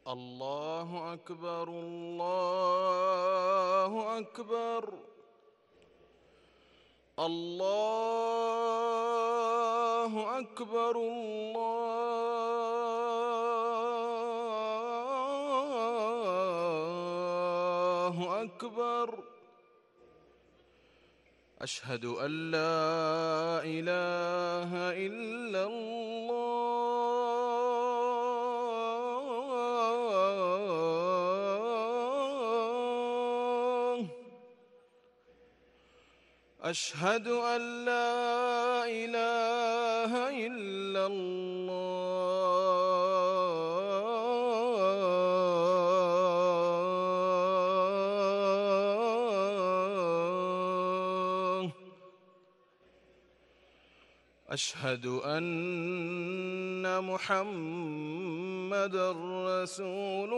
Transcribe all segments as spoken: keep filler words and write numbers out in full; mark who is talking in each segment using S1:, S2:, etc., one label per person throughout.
S1: الله أكبر الله أكبر الله أكبر الله أكبر. أشهد أن لا إله إلا الله. أشهد أن لا إله إلا الله. أشهد أن محمدًا رسول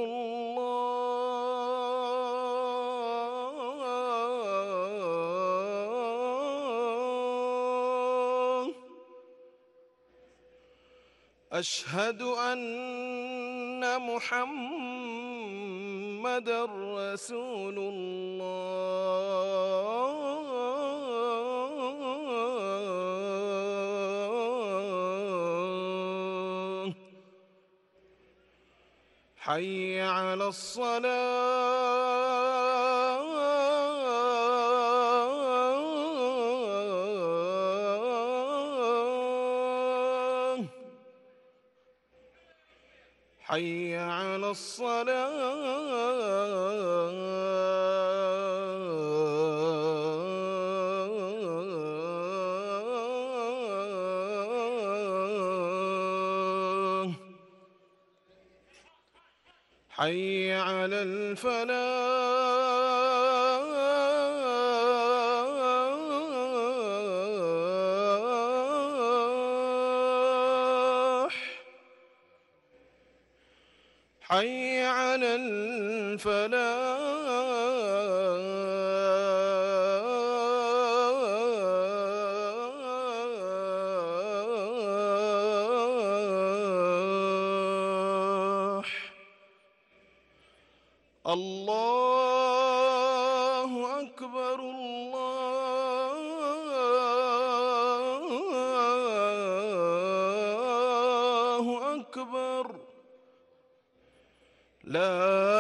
S1: الله. أشهد أن محمدًا رسول الله. حي على الصلاة. حي على الصلاة. حي على الفلاح. حي على الفلاح. الله أكبر الله أكبر. لا